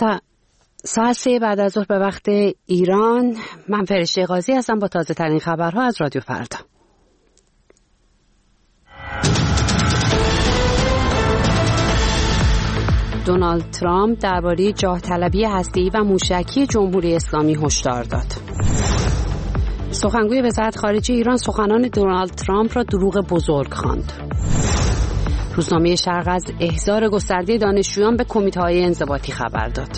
ساعت 3 بعد از ظهر به وقت ایران. من فرشته قاضی هستم با تازه ترین خبرها از رادیو فردا. دونالد ترامپ درباره جاه طلبی هسته‌ای و موشکی جمهوری اسلامی هشدار داد. سخنگوی وزارت خارجه ایران سخنان دونالد ترامپ را دروغ بزرگ خواند. روزنامه شرق از احضار گسترده دانشجویان به کمیته‌های انضباطی خبر داد.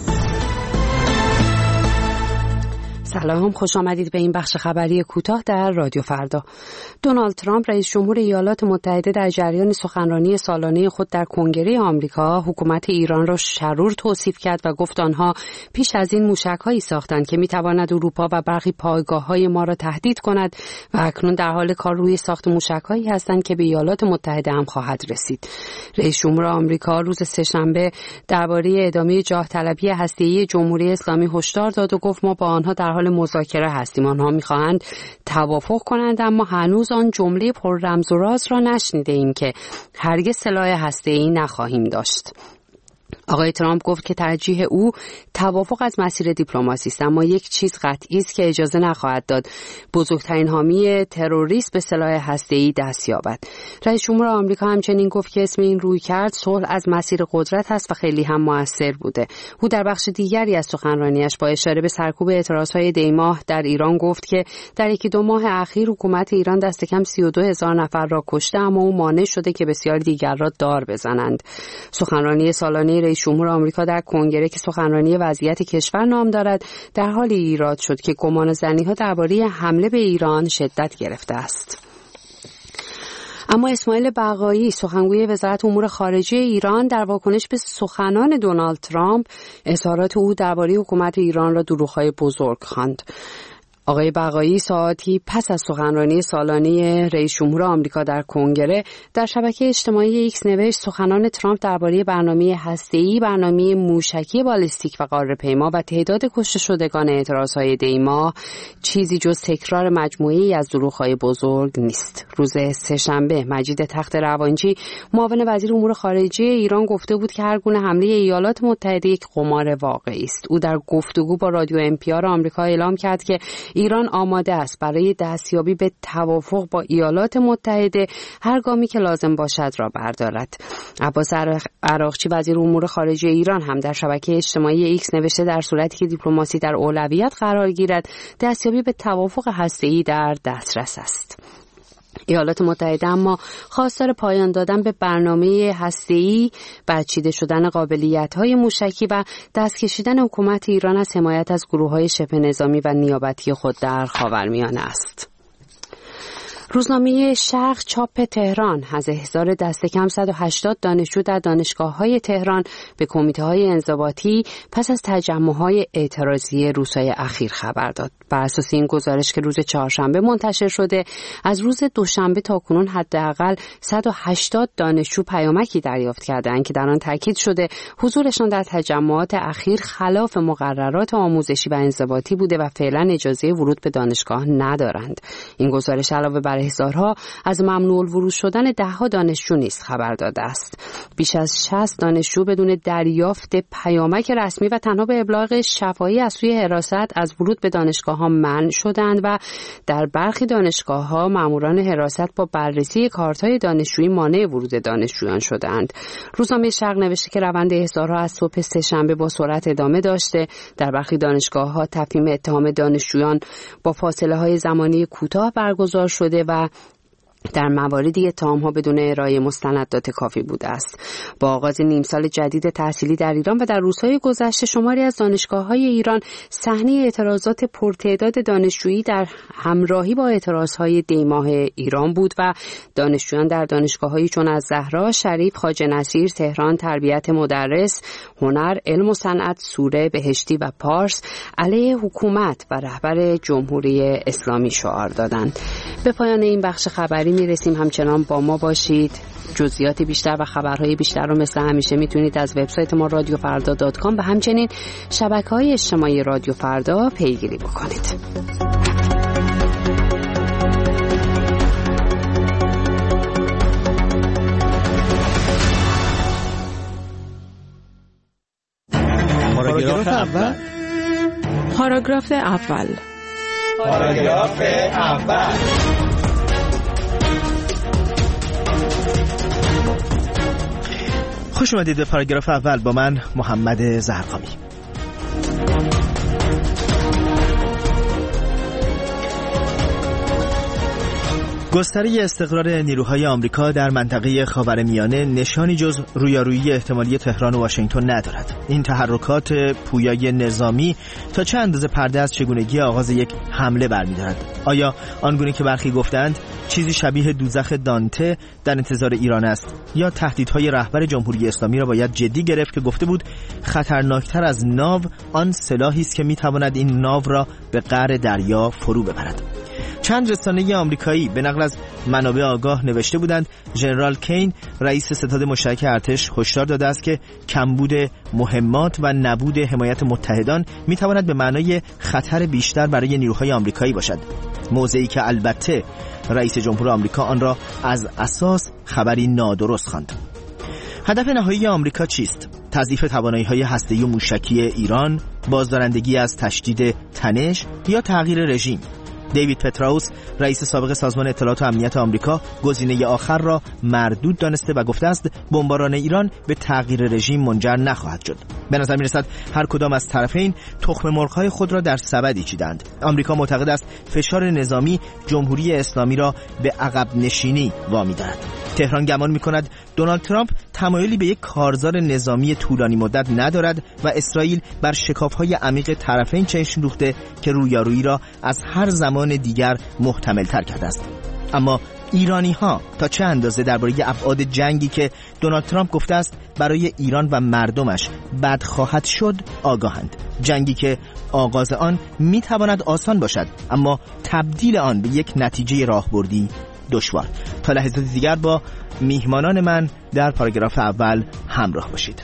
سلام، خوش آمدید به این بخش خبری کوتاه در رادیو فردا. دونالد ترامپ رئیس جمهور ایالات متحده در جریان سخنرانی سالانه خود در کنگره آمریکا حکومت ایران را شرور توصیف کرد و گفت آنها پیش از این موشک‌هایی ساختند که می‌تواند اروپا و برخی پایگاه‌های ما را تهدید کند و اکنون در حال کار روی ساخت موشک‌هایی هستند که به ایالات متحده هم خواهد رسید. رئیس جمهور آمریکا روز سه‌شنبه درباره ادامه جاه طلبی هسته‌ای جمهوری اسلامی هشدار داد و گفت ما با آنها در حال مذاکره هستیم. آنها می‌خواهند توافق کنند اما هنوز آن جمله پر رمز و راز را نشنیده ایم که هرگز سلاح هسته‌ای نخواهیم داشت. آقای ترامپ گفت که ترجیح او توافق از مسیر دیپلماسی است، اما یک چیز قطعی است که اجازه نخواهد داد بزرگترین حامی تروریست به سلاح هسته‌ای دست یابد. رئیس جمهور آمریکا همچنین گفت که اسم این رویکرد صلح از مسیر قدرت است و خیلی هم موثر بوده. او در بخش دیگری از سخنرانیش با اشاره به سرکوب اعتراضهای دی‌ماه در ایران گفت که در یکی دو ماه اخیر حکومت ایران دست کم 32,000 نفر را کشته، اما او مانع شده که بسیار دیگر را دار بزنند. سخنرانی سالانه رئیس جمهور آمریکا در کنگره که سخنرانی وضعیت کشور نام دارد در حالی ایراد شد که گمانه‌زنی‌ها درباره حمله به ایران شدت گرفته است. اما اسماعیل بقایی سخنگوی وزارت امور خارجه ایران در واکنش به سخنان دونالد ترامپ اظهارات او درباره حکومت ایران را دروغ‌های بزرگ خواند. آقای بقایی ساعاتی پس از سخنرانی سالانه رئیس جمهور آمریکا در کنگره در شبکه اجتماعی ایکس نوشت سخنان ترامپ درباره برنامه هسته‌ای، برنامه موشکی بالستیک و قاره‌پیما و تعداد کشته شدگان اعتراضهای دی‌ماه چیزی جز تکرار مجموعه‌ای از دروغ‌های بزرگ نیست. روز سه‌شنبه مجید تخت روانجی معاون وزیر امور خارجه ایران گفته بود که هر گونه حمله ایالات متحده یک قمار واقعی است. او در گفتگو با رادیو NPR آمریکا اعلام کرد که ایران آماده است برای دستیابی به توافق با ایالات متحده هر گامی که لازم باشد را بردارد. عباس عراقچی وزیر امور خارجه ایران هم در شبکه اجتماعی ایکس نوشته در صورتی که دیپلماسی در اولویت قرار گیرد دستیابی به توافق هسته‌ای در دسترس است. ایالات متحده اما خواستار پایان دادن به برنامه هسته‌ای، برچیده شدن قابلیت‌های موشکی و دست کشیدن حکومت ایران از حمایت از گروه‌های شبه نظامی و نیابتی خود در خاورمیانه است. روزنامه شرق چاپ تهران از احضار دست کم 180 دانشجو در دانشگاه‌های تهران به کمیته‌های انضباطی پس از تجمع‌های اعتراضی روزهای اخیر خبر داد. بر اساس این گزارش که روز چهارشنبه منتشر شده، از روز دوشنبه تا کنون حداقل 180 دانشجو پیامکی دریافت کردند که در آن تاکید شده حضورشان در تجمعات اخیر خلاف مقررات آموزشی و انضباطی بوده و فعلا اجازه ورود به دانشگاه ندارند. این گزارش علاوه بر احضارها از ممنوع الورود شدن ده‌ها دانشجو نیز خبر داده است. بیش از 60 دانشجو بدون دریافت پیامک رسمی و تنها به ابلاغ شفاهی از سوی حراست از ورود به دانشگاه‌ها منع شدند و در برخی دانشگاه‌ها ماموران حراست با بررسی کارت‌های دانشجویی مانع ورود دانشجویان شدند. روزنامه شرق نوشته که روند احضارها از صبح سه‌شنبه با سرعت ادامه داشته. در برخی دانشگاه‌ها تفهیم اتهام دانشجویان با فاصله‌های زمانی کوتاه برگزار شده و در مواردی اتهام‌ها بدون ارائه مستندات کافی بوده است. با آغاز نیم سال جدید تحصیلی در ایران و در روزهای گذشته شماری از دانشگاه‌های ایران صحنه اعتراضات پرتعداد دانشجویی در همراهی با اعتراضهای دی‌ماه ایران بود و دانشجویان در دانشگاه‌هایی چون از زهرا، شریف، خواجه نصیر، تهران، تربیت مدرس، هنر، علم و صنعت، سوره، بهشتی و پارس علیه حکومت و رهبر جمهوری اسلامی شعار دادند. به پایان این بخش خبری میرسیم. همچنان با ما باشید. جزئیات بیشتر و خبرهای بیشتر رو مثل همیشه میتونید از وبسایت ما radiofarda.com و همچنین شبکه‌های اجتماعی رادیو فردا پیگیری بکنید. پاراگراف اول. پاراگراف اول. پاراگراف اول. خوش اومدید به پاراگراف اول با من محمد زرقامی. گستره استقرار نیروهای آمریکا در منطقه خاورمیانه نشانی جز رویارویی احتمالی تهران و واشنگتن ندارد. این تحرکات پویای نظامی تا چه اندازه پرده از چگونگی آغاز یک حمله برمی‌دارد؟ آیا آنگونه که برخی گفتند چیزی شبیه دوزخ دانته در انتظار ایران است، یا تهدیدهای رهبر جمهوری اسلامی را باید جدی گرفت که گفته بود خطرناکتر از ناو آن سلاحی است که می‌تواند این ناو را به قعر دریا فرو ببرد؟ چند رسانه آمریکایی به نقل از منابع آگاه نوشته بودند ژنرال کین رئیس ستاد مشترک ارتش هشدار داده است که کمبود مهمات و نبود حمایت متحدان میتواند به معنای خطر بیشتر برای نیروهای آمریکایی باشد، موضعی که البته رئیس جمهور آمریکا آن را از اساس خبری نادرست خواند. هدف نهایی آمریکا چیست؟ تضعیف توانایی‌های هسته‌ای و موشکی ایران، بازدارندگی از تشدید تنش یا تغییر رژیم؟ دیوید پتراوس رئیس سابق سازمان اطلاعات و امنیت آمریکا گزینه آخر را مردود دانسته و گفته است بمباران ایران به تغییر رژیم منجر نخواهد شد. به نظر می‌رسد هر کدام از طرفین تخم مرغ‌های خود را در سبدی چیدند. آمریکا معتقد است فشار نظامی جمهوری اسلامی را به عقب نشینی وامی دارد. تهران گمان می‌کند دونالد ترامپ تمایلی به یک کارزار نظامی طولانی مدت ندارد و اسرائیل بر شکاف‌های عمیق طرفین چشم دوخته که رویارویی را از هر زمان دیگر محتمل‌تر کرده است. اما ایرانی‌ها تا چه اندازه درباره ابعاد جنگی که دونالد ترامپ گفته است برای ایران و مردمش بد خواهد شد آگاهند؟ جنگی که آغاز آن می‌تواند آسان باشد اما تبدیل آن به یک نتیجه راهبردی دشوار. تا لحظات دیگر با میهمانان من در پاراگراف اول همراه باشید.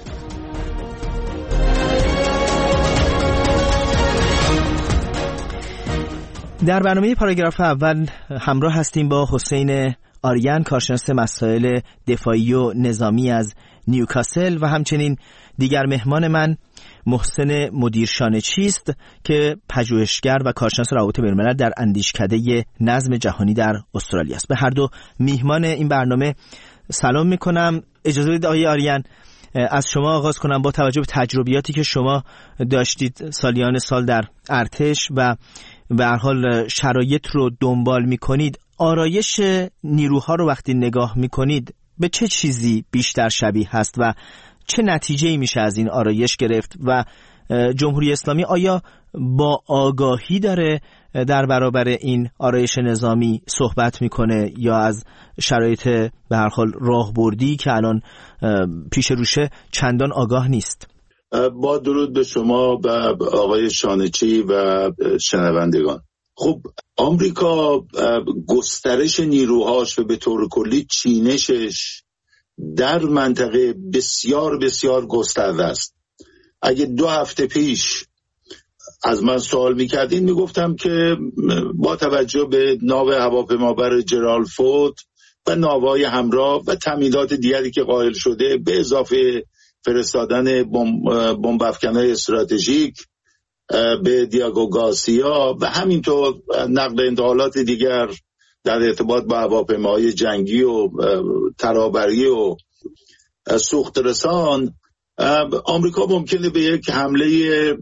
در برنامه پاراگراف اول همراه هستیم با حسین آریان، کارشناس مسائل دفاعی و نظامی از نیوکاسل، و همچنین دیگر مهمان من محسن مدیرشانه چیست که پژوهشگر و کارشناس روابط بین‌الملل در اندیشکده نظم جهانی در استرالیا است. به هر دو میهمان این برنامه سلام میکنم. اجازه بدید آقای آریان از شما آغاز کنم. با توجه به تجربیاتی که شما داشتید سالیان سال در ارتش و به هر حال شرایط رو دنبال میکنید، آرایش نیروها رو وقتی نگاه میکنید به چه چیزی بیشتر شبیه هست و چه نتیجه‌ای میشه از این آرایش گرفت و جمهوری اسلامی آیا با آگاهی داره در برابر این آرایش نظامی صحبت میکنه یا از شرایط به هر حال راهبردی که الان پیش روشه چندان آگاه نیست؟ با درود به شما و آقای شانچی و شنوندگان. خب آمریکا گسترش نیروهاش و به طور کلی چینشش در منطقه بسیار بسیار گسترده است. اگه 2 هفته پیش از من سوال میکردین میگفتم که با توجه به ناو هواپیمابر جرال فورد و ناوهای همراه و تمهیدات دیگری که قائل شده به اضافه فرستادن بمب افکن‌های استراتژیک به دیاگو گارسیا و همینطور نقل انتقالات دیگر در ارتباط با هواپیماهای جنگی و ترابری و سوخت رسان، آمریکا ممکنه به یک حمله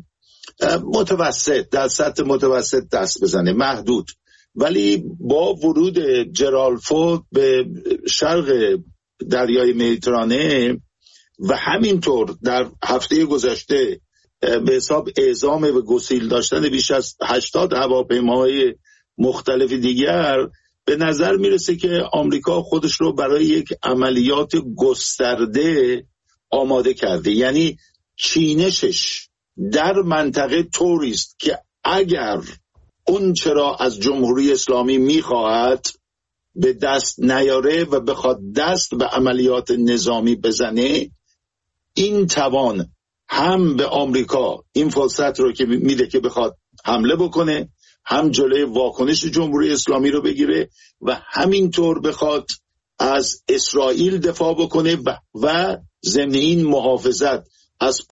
متوسط در سطح متوسط دست بزنه، محدود. ولی با ورود جرال فورد به شرق دریای مدیترانه و همینطور در هفته گذشته به حساب اعزام و گسیل داشتن بیش از 80 هواپیماهای مختلف دیگر، به نظر میرسه که آمریکا خودش رو برای یک عملیات گسترده آماده کرده. یعنی چینشش در منطقه طوری است که اگر اون چرا از جمهوری اسلامی میخواهد به دست نیاره و بخواد دست به عملیات نظامی بزنه، این توان هم به آمریکا این فرصت رو که میده که بخواد حمله بکنه، هم جلوی واکنش جمهوری اسلامی رو بگیره و همینطور بخواد از اسرائیل دفاع بکنه و ضمن این محافظت از